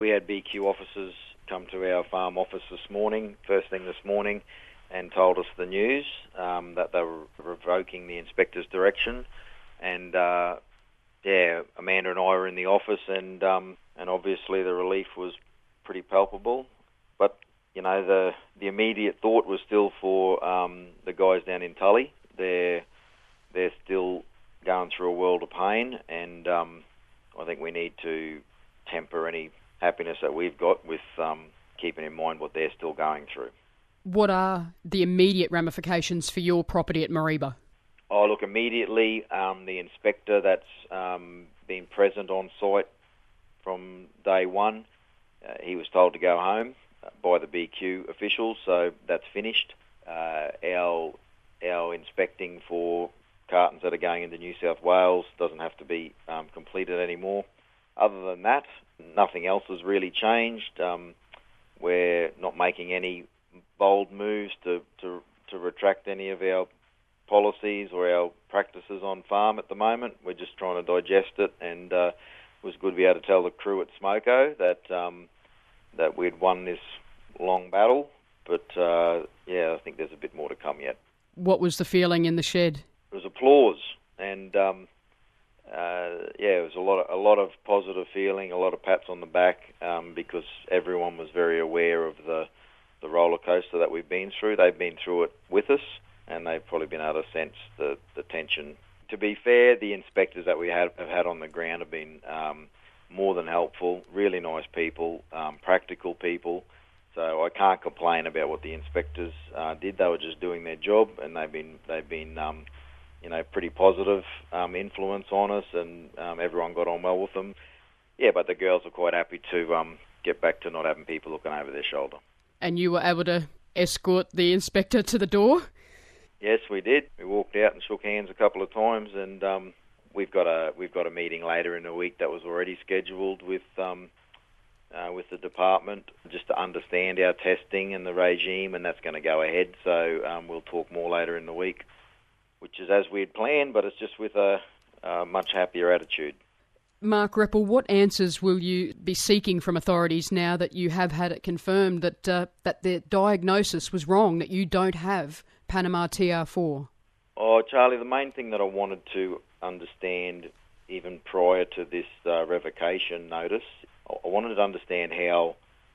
We had BQ officers come to our farm office first thing this morning, and told us the news, that they were revoking the inspector's direction. And Amanda and I were in the office, and obviously the relief was pretty palpable. But the immediate thought was still for the guys down in Tully. They're still going through a world of pain, and I think we need to temper any happiness that we've got with keeping in mind what they're still going through. What are the immediate ramifications for your property at Mareeba? Oh, look, immediately the inspector that's been present on site from day one, he was told to go home by the BQ officials, so that's finished. Our inspecting for cartons that are going into New South Wales doesn't have to be completed anymore. Other than that, nothing else has really changed. We're not making any bold moves to retract any of our policies or our practices on farm at the moment. We're just trying to digest it, and it was good to be able to tell the crew at Smoko that we'd won this long battle. But I think there's a bit more to come yet. What was the feeling in the shed? It was applause, and it was a lot of positive feeling, a lot of pats on the back, because everyone was very aware of the roller coaster that we've been through. They've been through it with us, and they've probably been able to sense the tension. To be fair, the inspectors that we have had on the ground have been more than helpful, really nice people, practical people. So I can't complain about what the inspectors did. They were just doing their job, and they've been pretty positive influence on us, and everyone got on well with them. Yeah, but the girls are quite happy to get back to not having people looking over their shoulder. And you were able to escort the inspector to the door? Yes, we did. We walked out and shook hands a couple of times, and we've got a meeting later in the week that was already scheduled with the department just to understand our testing and the regime, and that's going to go ahead. So we'll talk more later in the week, which is as we had planned, but it's just with a much happier attitude. Mark Reppel, what answers will you be seeking from authorities now that you have had it confirmed that the diagnosis was wrong, that you don't have Panama TR4? Oh, Charlie, the main thing that I wanted to understand even prior to this revocation notice, I wanted to understand how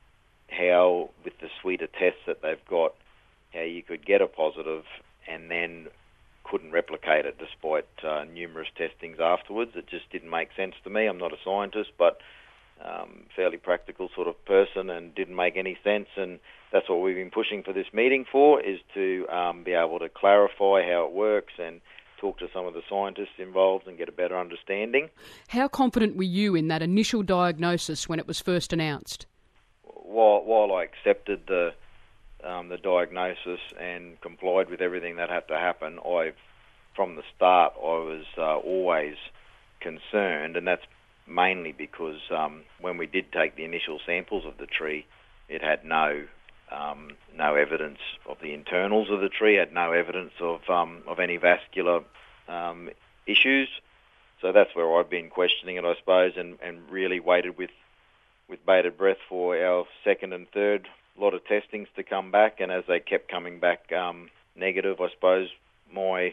with the suite of tests that they've got, how you could get a positive and then couldn't replicate it despite numerous testings afterwards. It just didn't make sense to me. I'm not a scientist, but fairly practical sort of person, and didn't make any sense. And that's what we've been pushing for this meeting for, is to be able to clarify how it works and talk to some of the scientists involved and get a better understanding. How confident were you in that initial diagnosis when it was first announced? While I accepted the diagnosis and complied with everything that had to happen, from the start I was always concerned, and that's mainly because when we did take the initial samples of the tree, it had no evidence of the internals of the tree, had no evidence of any vascular issues. So that's where I've been questioning it, I suppose, and really waited with bated breath for our second and third lot of testings to come back. And as they kept coming back negative, I suppose my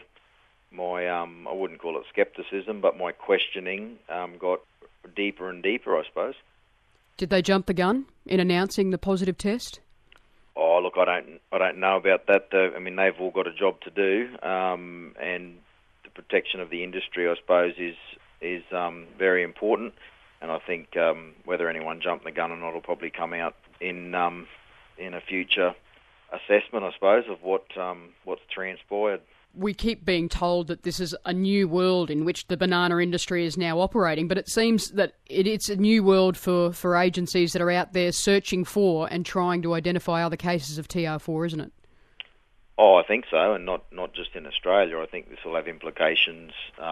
I wouldn't call it scepticism, but my questioning got deeper and deeper, I suppose. Did they jump the gun in announcing the positive test? Oh, look, I don't know about that. I mean, they've all got a job to do, and the protection of the industry, I suppose, is very important. And I think whether anyone jumped the gun or not will probably come out in a future assessment, I suppose, of what's transpired. We keep being told that this is a new world in which the banana industry is now operating, but it seems that it's a new world for agencies that are out there searching for and trying to identify other cases of TR4, isn't it? Oh, I think so, and not just in Australia. I think this will have implications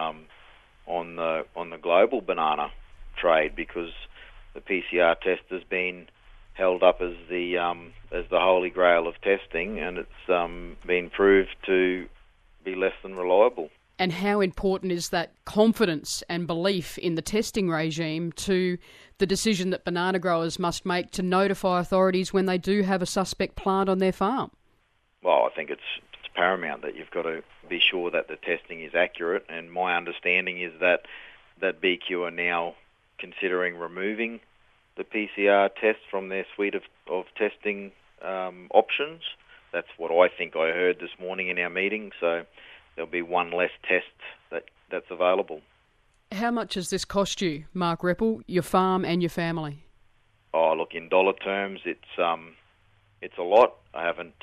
on the global banana trade, because the PCR test has been held up as the holy grail of testing, and it's been proved to be less than reliable. and how important is that confidence and belief in the testing regime to the decision that banana growers must make to notify authorities when they do have a suspect plant on their farm? Well, I think it's paramount that you've got to be sure that the testing is accurate, and my understanding is that BQ are now considering removing the PCR test from their suite of testing options. That's what I think I heard this morning in our meeting, so there'll be one less test that's available. How much has this cost you, Mark Repple, your farm and your family? Oh, look, in dollar terms, it's a lot. I haven't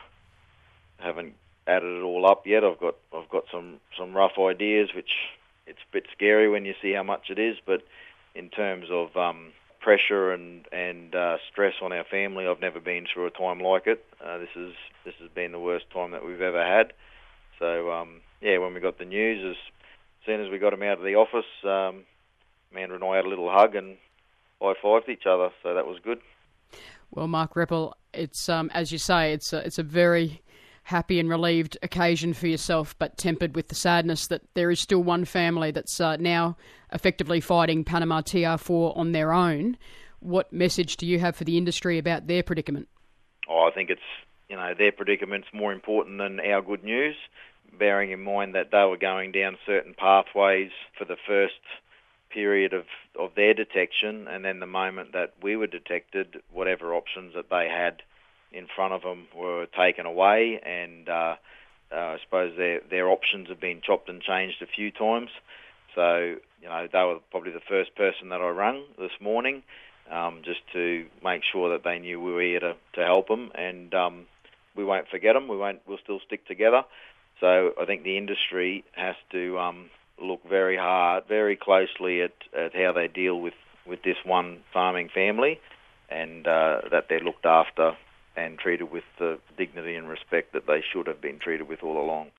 added it all up yet. I've got some rough ideas, which it's a bit scary when you see how much it is. But in terms of pressure and stress on our family, I've never been through a time like it. This has been the worst time that we've ever had. So when we got the news, as soon as we got him out of the office, Amanda and I had a little hug and high-fived each other. So that was good. Well, Mark Repple, it's as you say, it's a very happy and relieved occasion for yourself, but tempered with the sadness that there is still one family that's now effectively fighting Panama TR4 on their own. What message do you have for the industry about their predicament? Oh, I think it's, their predicament's more important than our good news, bearing in mind that they were going down certain pathways for the first period of their detection, and then the moment that we were detected, whatever options that they had in front of them were taken away, and I suppose their options have been chopped and changed a few times. So, they were probably the first person that I rang this morning, just to make sure that they knew we were here to help them, and we won't forget them. We'll still stick together. So I think the industry has to look very closely at how they deal with this one farming family, and that they're looked after and treated with the dignity and respect that they should have been treated with all along.